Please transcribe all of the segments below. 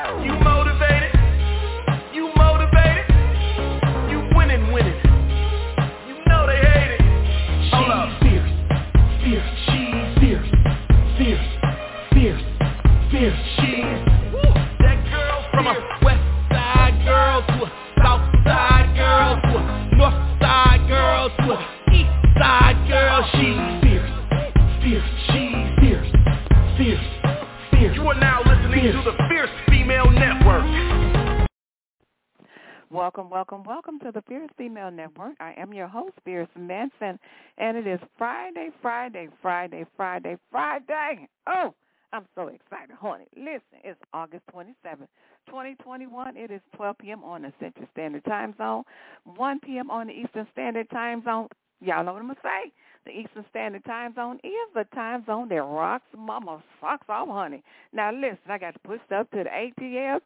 You motivated? You motivated? You winning. You know they hate it. Hold up. Fierce. She's fierce. She's that girl from a west side girl to a south side girl to a north side girl to a east side girl. She's fierce. She's fierce. You are now listening to the Fierce Female Network. Welcome to the Fierce Female Network. I am your host, Fierce Manson, and it is Friday. Oh, I'm so excited, honey. Listen, it's August 27th, 2021. It is 12 p.m. on the Central Standard Time Zone, 1 p.m. on the Eastern Standard Time Zone. Y'all know what I'm going to say? The Eastern Standard Time Zone is the time zone that rocks mama socks off, honey. Now, listen, I got to push up to the ATL,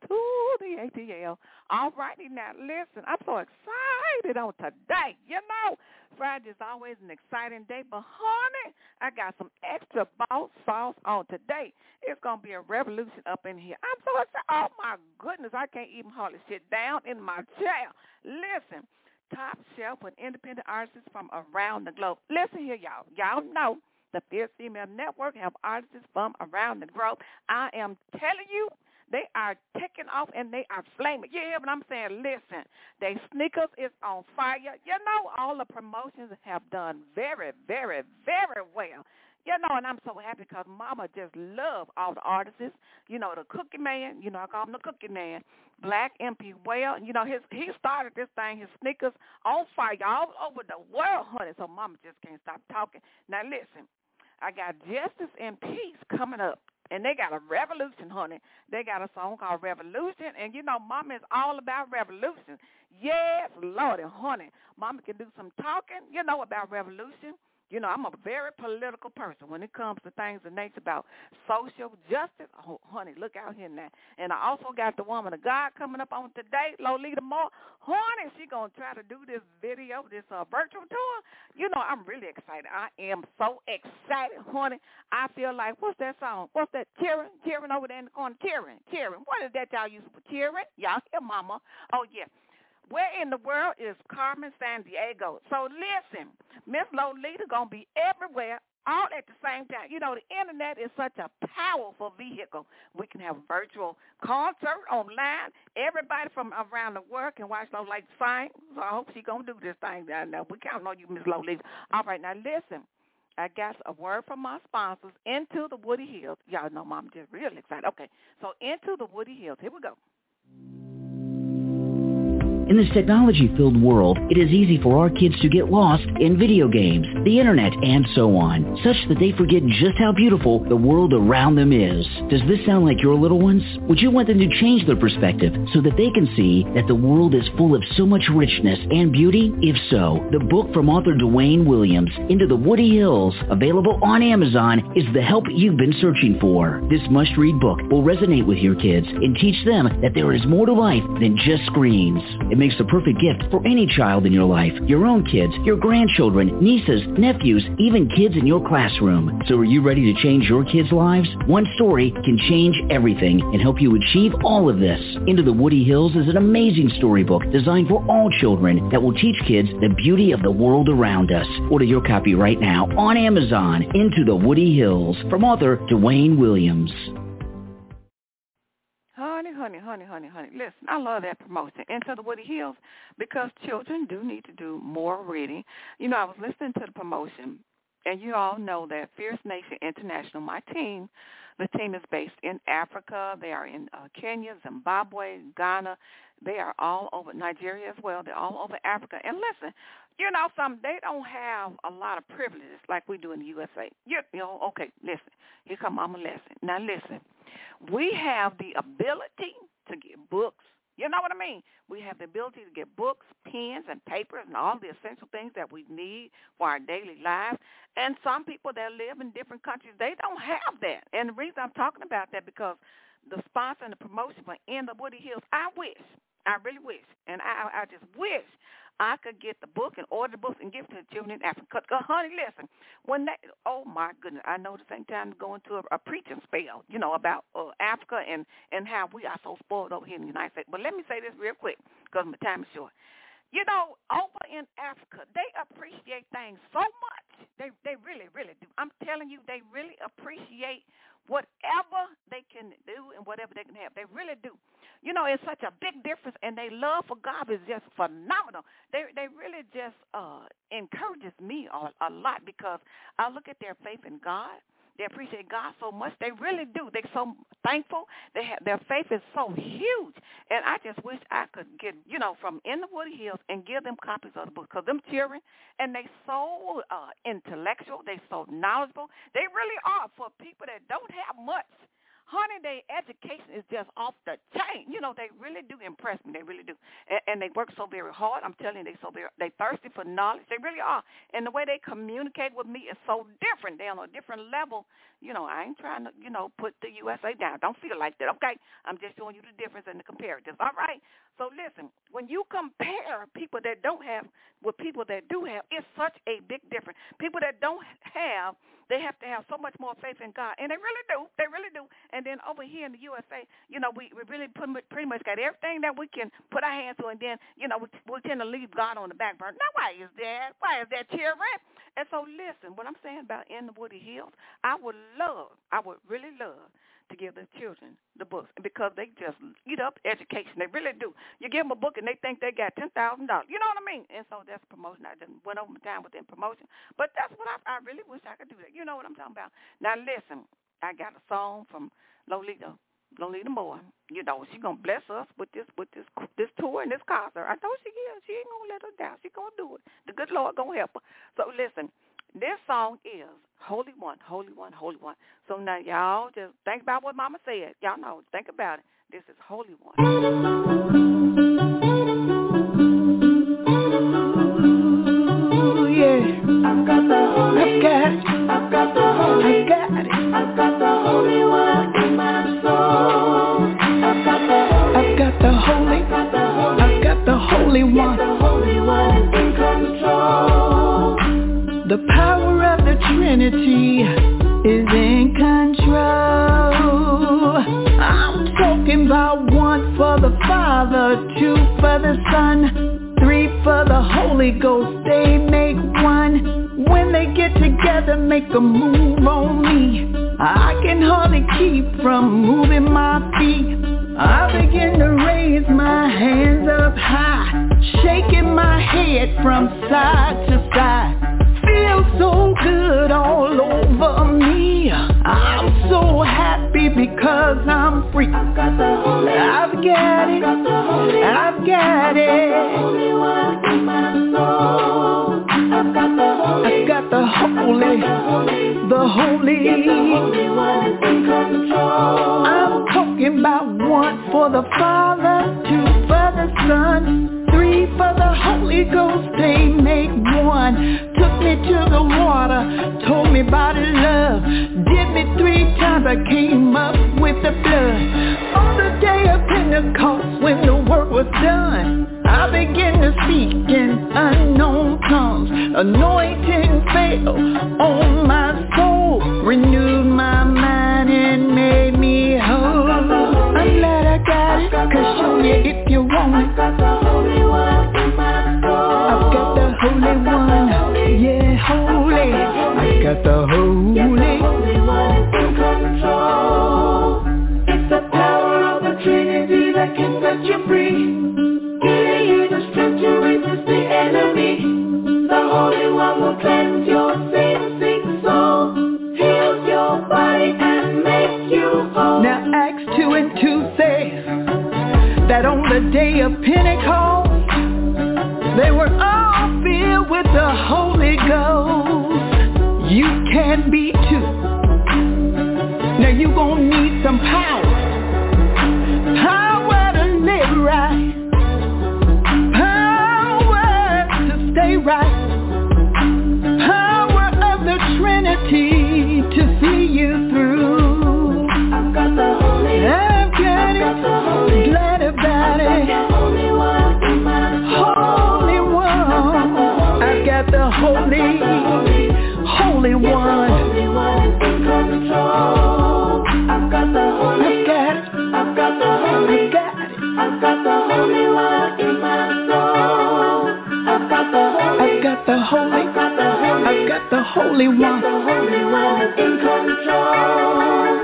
All righty, now, listen, I'm so excited on today. You know, Friday is always an exciting day, but, honey, I got some extra boss sauce on today. It's going to be a revolution up in here. I'm so excited. Oh, my goodness, I can't even hardly sit down in my chair. Listen. Top shelf with independent artists from around the globe. Listen here, y'all. Y'all know the Fierce Female Network have artists from around the globe. I am telling you, they are taking off and they are flaming. You hear what I'm saying? Listen, they sneakers is on fire. You know, all the promotions have done very, very, very well. You know, and I'm so happy because Mama just love all the artists. You know, the Cookie Man, you know, I call him the Cookie Man, Black MP Well. You know, he started this thing, his sneakers on fire all over the world, honey. So Mama just can't stop talking. Now, listen, I got Justice and Peace coming up. And they got a revolution, honey. They got a song called Revolution. And, you know, Mama is all about revolution. Yes, Lordy, honey. Mama can do some talking, you know, about revolution. You know, I'm a very political person when it comes to things of nature about social justice. Oh, honey, look out here now. And I also got the woman of God coming up on today, Lolita Moore. Honey, she going to try to do this video, this virtual tour. You know, I'm really excited. I am so excited, honey. I feel like, what's that song? What's that? Cheering over there in the corner. Cheering. What is that y'all use for cheering? Y'all hear, Mama? Oh, yeah. Where in the world is Carmen Sandiego? So listen, Miss Lolita going to be everywhere all at the same time. You know, the internet is such a powerful vehicle. We can have a virtual concert online. Everybody from around the world can watch Lolita sing. So I hope she's going to do this thing down there. We count on you, Miss Lolita. All right, now listen. I got a word from my sponsors, Into the Woody Hills. Y'all know Mom just real excited. Okay, so Into the Woody Hills. Here we go. In this technology-filled world, it is easy for our kids to get lost in video games, the internet, and so on, such that they forget just how beautiful the world around them is. Does this sound like your little ones? Would you want them to change their perspective so that they can see that the world is full of so much richness and beauty? If so, the book from author Dwayne Williams, Into the Woody Hills, available on Amazon, is the help you've been searching for. This must-read book will resonate with your kids and teach them that there is more to life than just screens. It makes the perfect gift for any child in your life, your own kids, your grandchildren, nieces, nephews, even kids in your classroom. So are you ready to change your kids' lives? One story can change everything and help you achieve all of this. Into the Woody Hills is an amazing storybook designed for all children that will teach kids the beauty of the world around us. Order your copy right now on Amazon. Into the Woody Hills, from author Dwayne Williams. Honey. Listen, I love that promotion, Into the Woody Hills, because children do need to do more reading. You know, I was listening to the promotion, and you all know that Fierce Nation International, my team, the team is based in Africa. They are in Kenya, Zimbabwe, Ghana. They are all over Nigeria as well. They're all over Africa. And listen, you know, they don't have a lot of privileges like we do in the USA. You know, okay, listen. Here come Mama lesson. Now, listen. We have the ability to get books. You know what I mean? We have the ability to get books, pens, and papers, and all the essential things that we need for our daily lives. And some people that live in different countries, they don't have that. And the reason I'm talking about that because the sponsor and the promotion for In the Woody Hills, I I really wish, and I just wish I could get the book and order the books and give it to the children in Africa. Because, honey, listen, when they, oh, my goodness, I know the same time going to a preaching spell, about Africa and how we are so spoiled over here in the United States. But let me say this real quick because my time is short. Over in Africa, they appreciate things so much. They really, really do. I'm telling you, they really appreciate whatever they can do and whatever they can have. They really do. It's such a big difference, and their love for God is just phenomenal. They really just encourages me a lot because I look at their faith in God. They appreciate God so much. They really do. They're so thankful. Their faith is so huge. And I just wish I could get, from In the Woody Hills and give them copies of the book. Because them children, and they so intellectual. They so knowledgeable. They really are for people that don't have much. Honey, their education is just off the chain. They really do impress me. They really do. And they work so very hard. I'm telling you, they thirsty for knowledge. They really are. And the way they communicate with me is so different. They're on a different level. I ain't trying to, put the USA down. Don't feel like that, okay? I'm just showing you the difference and the comparatives, all right? So listen, when you compare people that don't have with people that do have, it's such a big difference. People that don't have, they have to have so much more faith in God, and they really do. They really do. And then over here in the USA, we really pretty much got everything that we can put our hands to, and then, we tend to leave God on the back burner. Now, why is that? Why is that, children? And so listen, what I'm saying about In the Woody Hills, I would really love to give the children the books because they just eat up education. They really do. You give them a book and they think they got $10,000. You know what I mean? And so that's promotion. I just went over my time within promotion. But that's what I really wish I could do that. You know what I'm talking about? Now, listen, I got a song from Lolita Moore. She's going to bless us with this tour and this concert. I know she is. She ain't going to let us down. She's going to do it. The good Lord going to help her. So listen, this song is Holy One, Holy One, Holy One. So now y'all just think about what Mama said. Y'all know, think about it. This is Holy One. I've got the Holy One. I've got the Holy One. I've got the Holy One in my soul. I've got the Holy. I've got the Holy One. The Holy One in control. The power of the Trinity is in control. I'm talking about 1 for the Father, 2 for the Son, 3 for the Holy Ghost. They make 1. When they get together, make a move on me. I can hardly keep from moving my feet. I begin to raise my hands up high, shaking my head from side to side. Feels so good all over me. I'm so happy because I'm free. I've got the Holy. I've got it. I've got it. Holy One in my soul. I've got the Holy. I've got the Holy. The Holy One in control. I'm talking about 1 for the Father, 2 for the Son, 3 for the Holy Ghost. They make 1. Took me to the water, told me about love, did me 3 times, I came up with the blood. On the day of Pentecost, when the work was done, I began to speak in unknown tongues. Anointing fell on my soul, renewed my mind and made me whole. I'm glad I got it, 'cause show you if you want it. I've got the Holy One in my soul. I've got the Holy One, yeah, holy. I've got the Holy One in control. It's the power of the Trinity that can set you free. Giving you the strength to resist the enemy. The Holy One will cleanse your sin, sick soul, heals your body and make you whole. Now Acts 2 and 2 says that on the day of Pentecost, they were all filled with the Holy Ghost. You can be too. Now you gonna need some power. Power to live right. Power to stay right. Power of the Trinity to see you through. I've got the Holy. I've got it. Glad about it. Holy One. Yes, the Holy One is in control.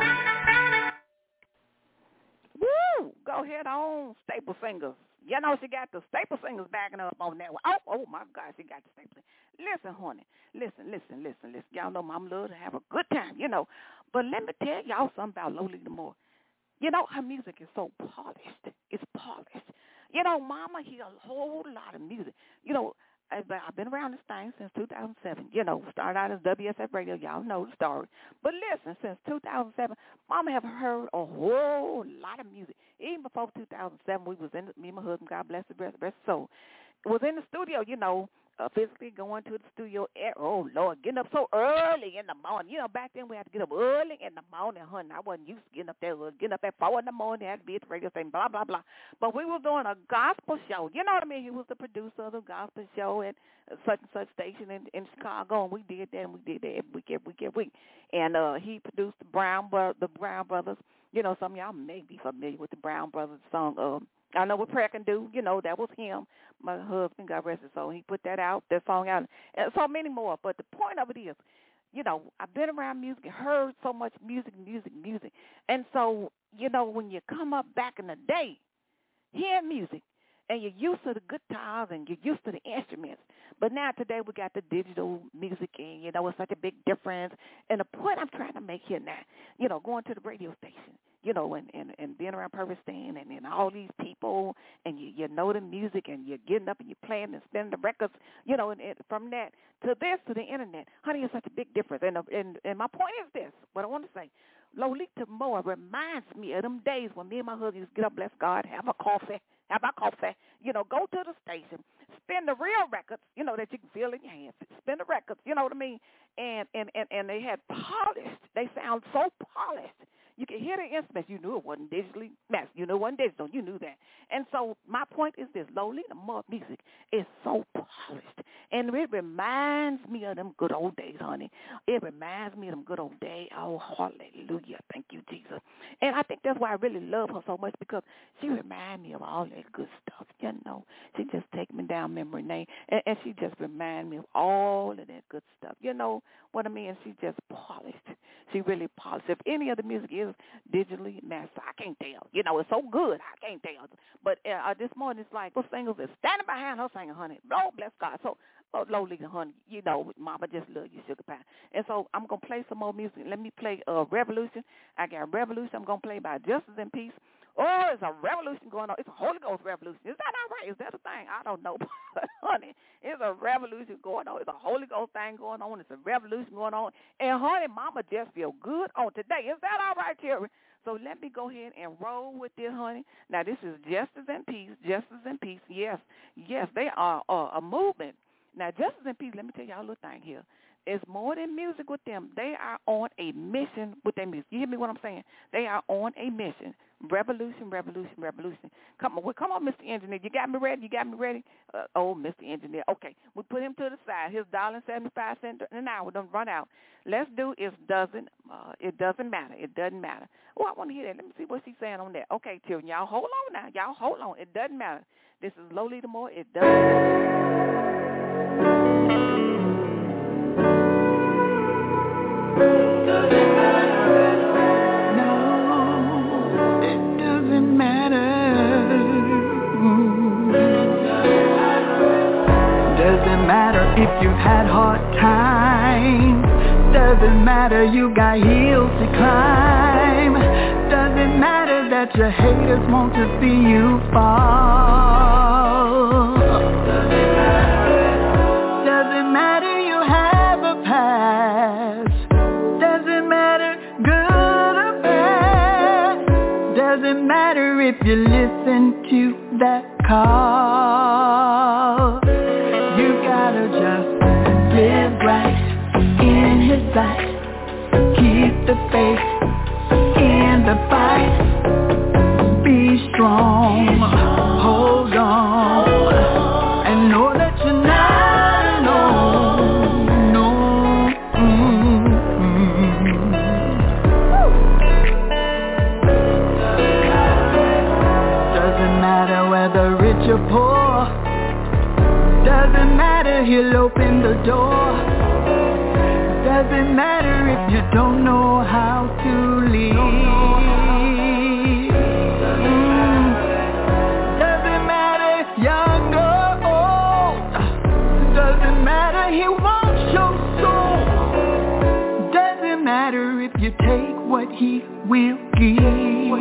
Woo! Go ahead on, Staple Singers. You know she got the Staple Singers backing up on that one. Oh my God, she got the Staple Singers. Listen, honey. Listen. Y'all know Mama love to have a good time, you know. But let me tell y'all something about Lolita Moore. You know, her music is so polished. It's polished. You know, Mama hear a whole lot of music. You know, I've been around this thing since 2007. You know, started out as WSF Radio. Y'all know the story. But listen, since 2007, Mama have heard a whole lot of music. Even before 2007, we was in, me and my husband, God bless the rest of soul, was in the studio, you know, physically going to the studio. Oh, Lord, getting up so early in the morning. You know, back then we had to get up early in the morning, honey. I wasn't used to getting up there early. Getting up at 4 in the morning, had to be at the radio station, blah, blah, blah. But we were doing a gospel show. You know what I mean? He was the producer of the gospel show at such and such station in Chicago, and we did that, and we did that every week. And he produced the Brown Brothers. You know, some of y'all may be familiar with the Brown Brothers song, I Know What Prayer Can Do. You know, that was him. My husband, God rest his soul, he put that song out, and so many more. But the point of it is, you know, I've been around music and heard so much music. And so, you know, when you come up back in the day, hearing music, and you're used to the guitars and you're used to the instruments. But now today we got the digital music, and, you know, it's such a big difference. And the point I'm trying to make here now, you know, going to the radio station, you know, and being around Purvis Stand and all these people, and you know the music, and you're getting up and you're playing and spinning the records, you know, and from that to this to the internet, honey, it's such a big difference. And my point is this, what I want to say, Lolita Moore reminds me of them days when me and my husband used to get up, bless God, have our coffee, you know, go to the station, spin the real records, you know, that you can feel in your hands, spin the records, you know what I mean, and they had polished, they sound so polished. You can hear the instruments. You knew it wasn't digitally mastered. You knew it wasn't digital. You knew that. And so my point is this. Lolita Moore music is so polished. And it reminds me of them good old days, honey. It reminds me of them good old days. Oh, hallelujah. Thank you, Jesus. And I think that's why I really love her so much, because she reminds me of all that good stuff. You know, she just takes me down memory lane. And she just reminds me of all of that good stuff. You know what I mean? She just polished. She really polished. If any of the music is digitally mastered, I can't tell. You know, it's so good, I can't tell. But this morning, it's like, what singers is standing behind her singing, honey. Oh, bless God. So, Lolita, honey, you know, Mama just love you, sugar pie. And so I'm going to play some more music. Let me play Revolution. I got Revolution. I'm going to play by Justice and Peace. Oh, it's a revolution going on. It's a Holy Ghost revolution. Is that all right? Is that a thing? I don't know. But, honey, it's a revolution going on. It's a Holy Ghost thing going on. It's a revolution going on. And, honey, Mama just feel good on today. Is that all right, Terry? So let me go ahead and roll with this, honey. Now, this is Justice and Peace. Justice and Peace. Yes, they are a movement. Now, Justice and Peace, let me tell y'all a little thing here. It's more than music with them. They are on a mission with their music. You hear me what I'm saying? They are on a mission. Revolution. Come on, Mr. Engineer. You got me ready? Mr. Engineer. Okay, we put him to the side. His $1.75 an hour don't run out. Let's do it doesn't matter. It doesn't matter. Oh, I want to hear that. Let me see what she's saying on that. Okay, children, y'all hold on now. Y'all hold on. It doesn't matter. This is Lolita Moore. It doesn't matter. Doesn't matter if you've had hard times. Doesn't matter you got hills to climb. Doesn't matter that your haters want to see you fall. Doesn't matter you have a past. Doesn't matter good or bad. Doesn't matter if you listen to that call. You gotta just live right in his sight. Keep the faith in the fight. Be strong, hold on, and know that you're not alone. No. Doesn't matter whether rich or poor. Doesn't matter, he'll open the door. Doesn't matter if you don't know how to lead. Doesn't matter young or old. Doesn't matter, he wants your soul. Doesn't matter if you take what he will give.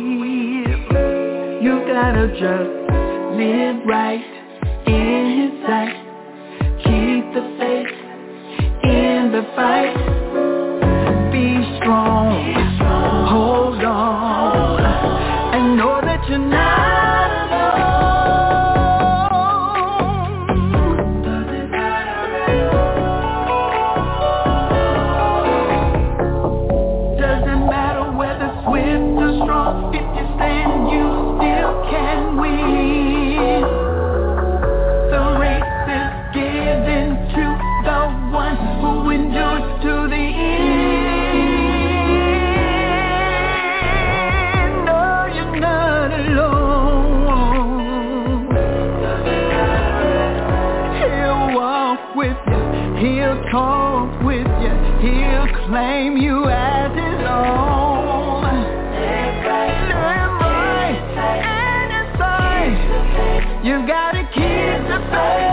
You gotta just live right in his sight. Keep the faith in the fight. Be strong, hold on, and know that you're not alone. Doesn't matter at all. Doesn't matter whether swift or strong. If you stand, you still can win. The race is given to the one who endures to the end. No, you're not alone. He'll walk with you, he'll talk with you, he'll claim you as his own. Live right and inside. You gotta keep the faith.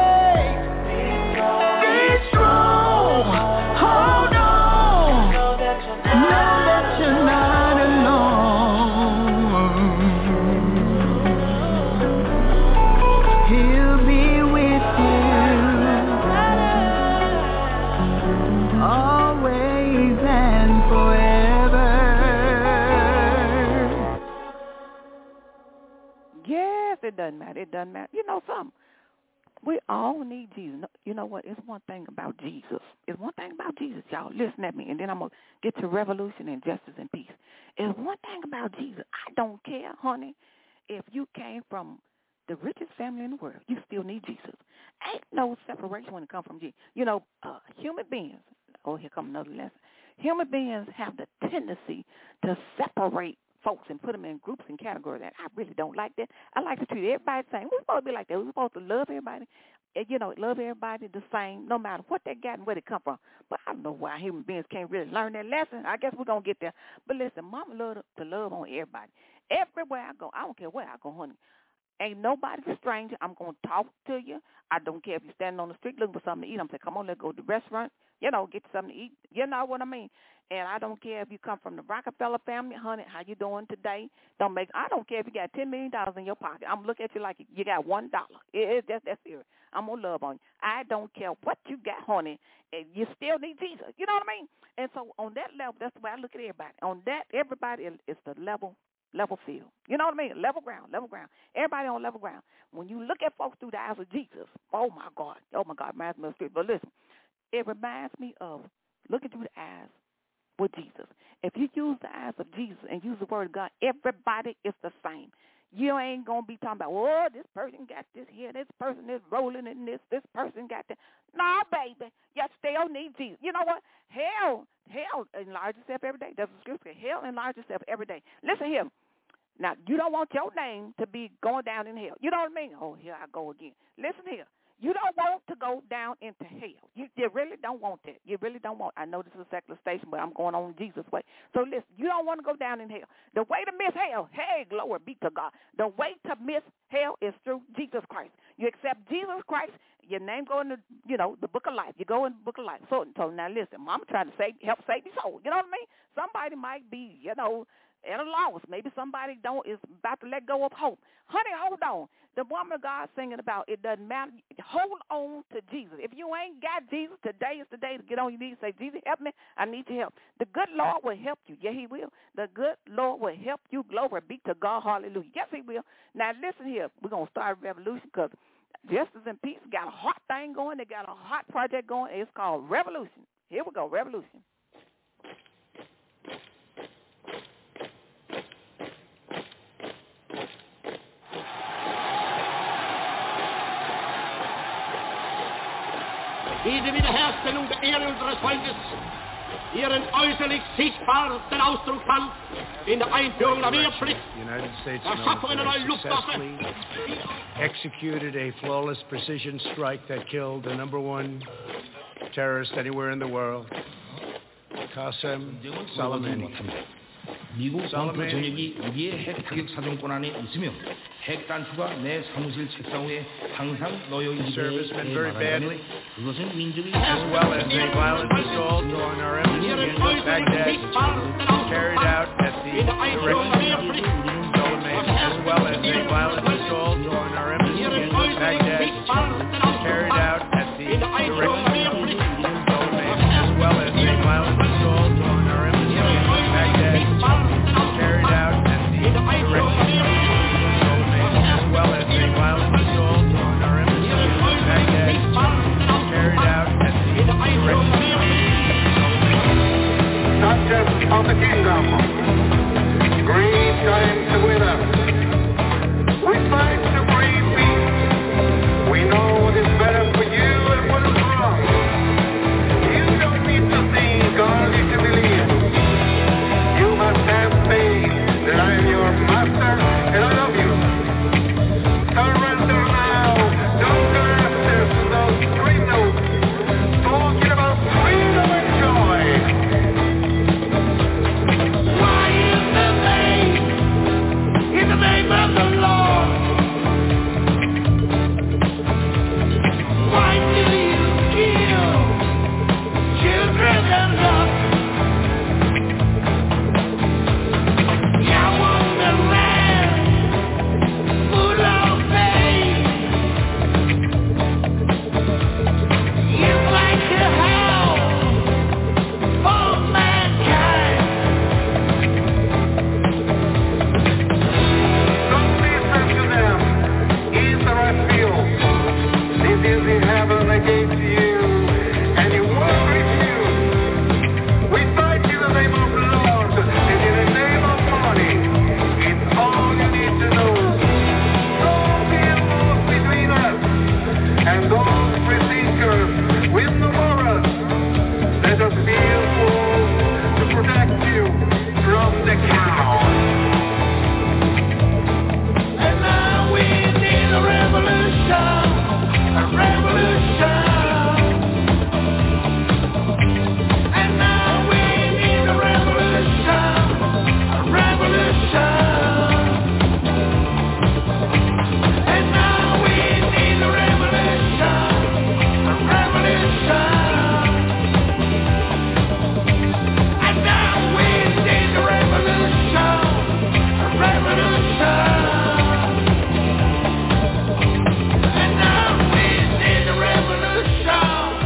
It doesn't matter. It doesn't matter. You know something? We all need Jesus. You know what? It's one thing about Jesus. It's one thing about Jesus, y'all. Listen at me, and then I'm going to get to revolution and justice and peace. It's one thing about Jesus. I don't care, honey, if you came from the richest family in the world. You still need Jesus. Ain't no separation when it comes from Jesus. You know, human beings, oh, here comes another lesson. Human beings have the tendency to separate folks and put them in groups and categories. And I really don't like that. I like to treat everybody the same. We're supposed to be like that. We're supposed to love everybody, you know, love everybody the same, no matter what they got and where they come from. But I don't know why human beings can't really learn that lesson. I guess we're going to get there. But listen, Mama love to love on everybody. Everywhere I go, I don't care where I go, honey. Ain't nobody a stranger. I'm going to talk to you. I don't care if you're standing on the street looking for something to eat. I'm saying, come on, let's go to the restaurant, you know, get something to eat. You know what I mean? And I don't care if you come from the Rockefeller family, honey, how you doing today? I don't care if you got $10 million in your pocket. I'm looking at you like you got $1. That's serious. I'm going to love on you. I don't care what you got, honey. And you still need Jesus. You know what I mean? And so on that level, that's the way I look at everybody. On that, everybody is the level field. You know what I mean? Level ground. Everybody on level ground. When you look at folks through the eyes of Jesus, oh, my God, reminds me of the street. But listen, it reminds me of looking through the eyes with Jesus. If you use the eyes of Jesus and use the word of God, everybody is the same. You ain't going to be talking about, oh, this person got this here, this person is rolling in this person got that. No, baby, you still need Jesus. You know what? Hell enlarges itself every day. That's the scripture. Hell enlarges itself every day. Listen here. Now, you don't want your name to be going down in hell. You know what I mean? Oh, here I go again. Listen here. You don't want to go down into hell. You really don't want that. You really don't want. I know this is a secular station, but I'm going on Jesus' way. So listen, you don't want to go down in hell. The way to miss hell, hey, glory be to God. The way to miss hell is through Jesus Christ. You accept Jesus Christ, your name go in the, the book of life. You go in the book of life. So now listen, Mama trying to help save your soul. You know what I mean? Somebody might be, at a loss. Maybe somebody is about to let go of hope. Honey, hold on. The woman of God singing about it doesn't matter. Hold on to Jesus. If you ain't got Jesus, today is the day to get on your knees and say, Jesus, help me. I need your help. The good Lord will help you. Yeah, he will. The good Lord will help you. Glory be to God. Hallelujah. Yes, he will. Now, listen here. We're going to start a revolution because Justice and Peace got a hot thing going. They got a hot project going. It's called Revolution. Here we go. Revolution. Diese Wiederherstellung der Ehre unseres Volkes, ihren äußerlich sichtbarsten Ausdruck fand in der Einführung der Wehrpflicht, der Schaffung einer neuen Luftwaffe, executed a flawless precision strike that killed the number one terrorist anywhere in the world. Qasem Soleimani. 미국 본토 전역이 우리의 핵 타격 사정권 안에 있으며 핵 단추가 내 사무실 책상 위에 항상 놓여 있기에 말하자면 그것은 민족이 as well as a violent assault on our embassy in Baghdad carried out at the direction of Soleimani, as well as a violent assault on our embassy in Baghdad carried out at the direction of Soleimani, as well as a violent assault on our embassy in Baghdad carried out at the direction of Soleimani, as well as a violent assault on our embassy in Baghdad carried out at the direction of subjects of the kingdom, great times with us. We fight to bring peace. We know what is better for you and what is wrong. You don't need to think or need to believe. You must have faith that I am your master and I love you. Surrender now. Don't accept those criminals talking about freedom and joy. Why in the name of the Lord, why do you kill children and love? You want a land full of pain. It's like a hell for mankind. Don't listen to them. Israel feels this is the heaven against you, and it won't refuse. We fight in the name of the Lord, and in the name of money. It's all you need to know. Don't be involved between us and those free thinkers with the morals. Let us be involved to protect you from the cow. And now we need a revolution, a revolution. And now we need a revolution, a revolution. And now we need a revolution, a revolution. And now we need a revolution, a revolution. And now we need a revolution.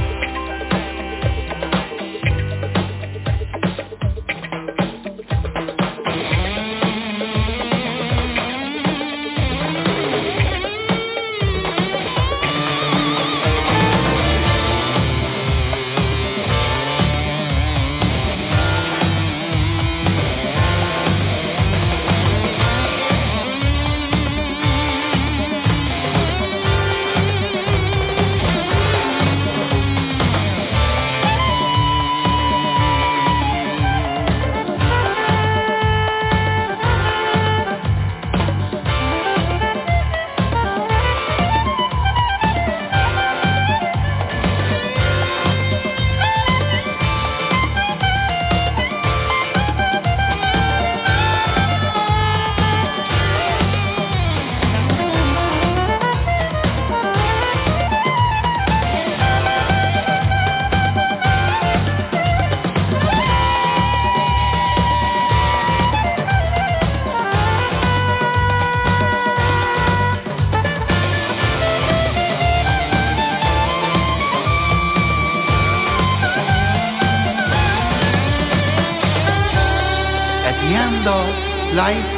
At the end of life,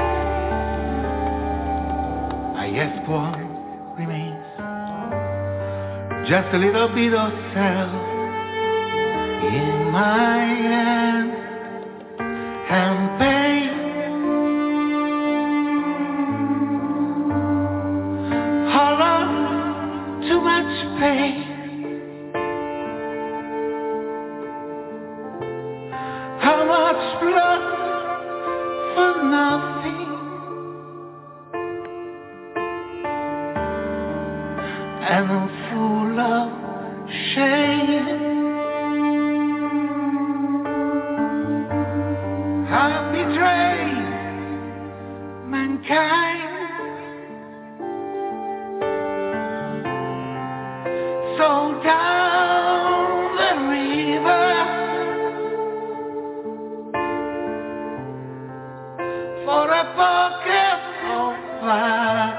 I ask what remains. Just a little bit of self in my hands and pain. All of too much pain. How much blood for nothing, and I'm full of shame. mankind. So down the river for a bucket of wax.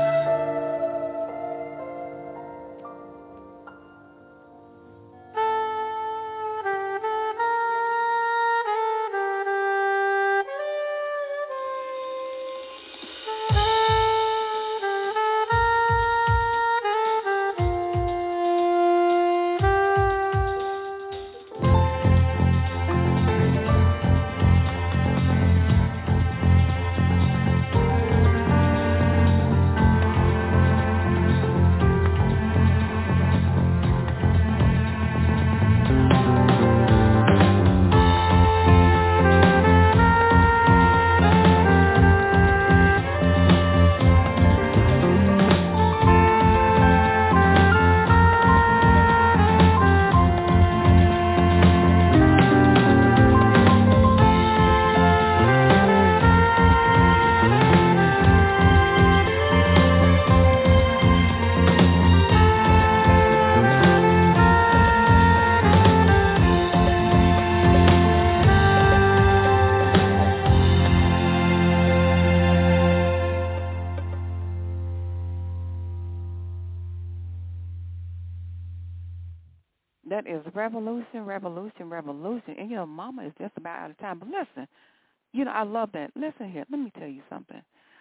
That is revolution, revolution, revolution. And, you know, Mama is just about out of time. But listen, you know, I love that. Listen here. Let me tell you something.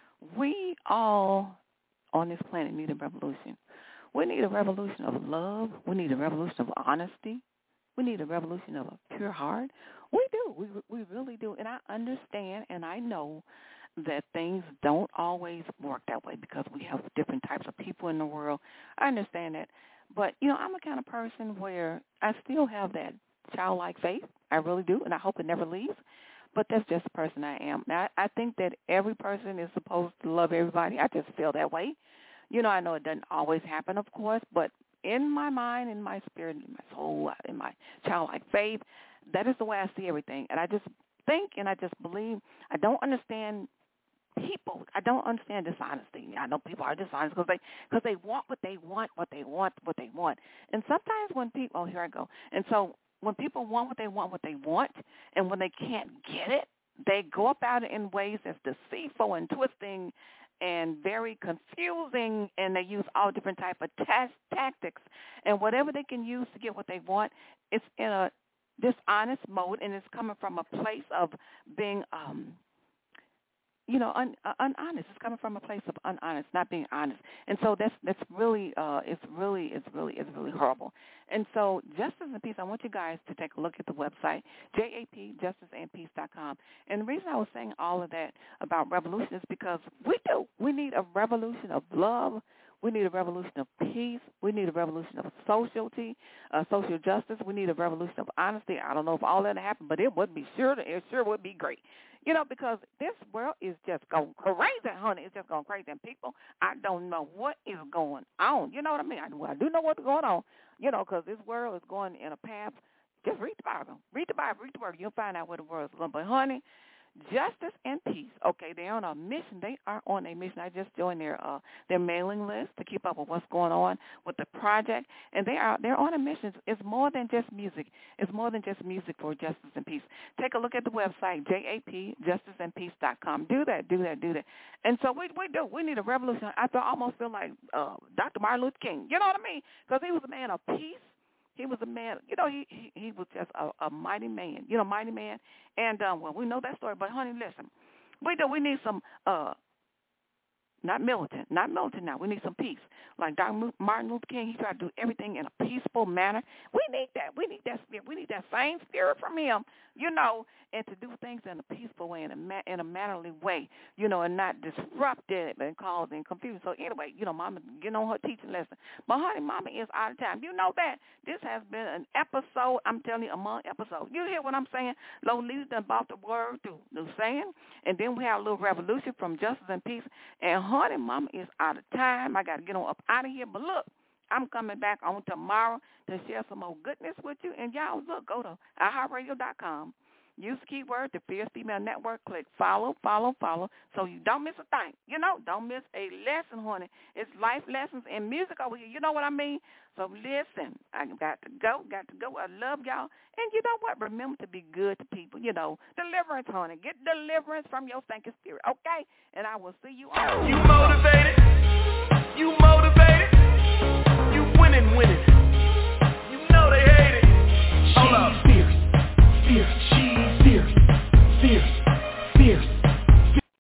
We all on this planet need a revolution. We need a revolution of love. We need a revolution of honesty. We need a revolution of a pure heart. We do. We really do. And I understand and I know that things don't always work that way because we have different types of people in the world. I understand that. But, you know, I'm the kind of person where I still have that childlike faith. I really do, and I hope it never leaves. But that's just the person I am. Now, I think that every person is supposed to love everybody. I just feel that way. You know, I know it doesn't always happen, of course, but in my mind, in my spirit, in my soul, in my childlike faith, that is the way I see everything. And I just think and I just believe. I don't understand people. I don't understand dishonesty. I know people are dishonest because they want what they want. And sometimes when people, oh, here I go. And so when people want what they want, and when they can't get it, they go about it in ways that's deceitful and twisting and very confusing, and they use all different type of tactics. And whatever they can use to get what they want, it's in a dishonest mode, and it's coming from a place of being unhonest. It's coming from a place of unhonest, not being honest. And so that's really it's really horrible. And so Justice and Peace, I want you guys to take a look at the website, JAPjusticeandpeace.com. And the reason I was saying all of that about revolution is because we need a revolution of love. We need a revolution of peace. We need a revolution of social justice. We need a revolution of honesty. I don't know if all that happened, but it sure would be great. You know, because this world is just going crazy, honey. It's just going crazy. And people, I don't know what is going on. You know what I mean? I do know what's going on, you know, because this world is going in a path. Just read the Bible. Read the Bible. Read the Word. You'll find out where the world is going. But, honey, Justice and Peace, okay, they're on a mission. They are on a mission. I just joined their mailing list to keep up with what's going on with the project, and they're on a mission. It's more than just music. It's more than just music for Justice and Peace. Take a look at the website, JAPjusticeandpeace.com. Do that. And so we do. We need a revolution. I almost feel like Dr. Martin Luther King. You know what I mean? Because he was a man of peace. He was a man, you know, he was just a mighty man, And, well, we know that story. But, honey, listen, we need some, not militant now. We need some peace. Like Dr. Martin Luther King, he tried to do everything in a peaceful manner. We need that. We need that spirit. We need that same spirit from him, you know, and to do things in a peaceful way, in a mannerly way, you know, and not disrupt it and causing confusion. So anyway, you know, Mama getting on her teaching lesson. But, honey, Mama is out of time. You know that. This has been an episode, I'm telling you, among episodes. You hear what I'm saying? Lolita done bought the word through the saying, and then we have a little revolution from Justice and Peace. And, honey, Mama is out of time. I got to get on up out of here. But, look, I'm coming back on tomorrow to share some more goodness with you. And, y'all, look, go to iHeartRadio.com. Use the keyword, the Fierce Female Network. Click follow, so you don't miss a thing. You know, don't miss a lesson, honey. It's life lessons and music over here. You know what I mean? So listen, I got to go. I love y'all. And you know what? Remember to be good to people. You know, deliverance, honey. Get deliverance from your stinking spirit, okay? And I will see you all. You motivated?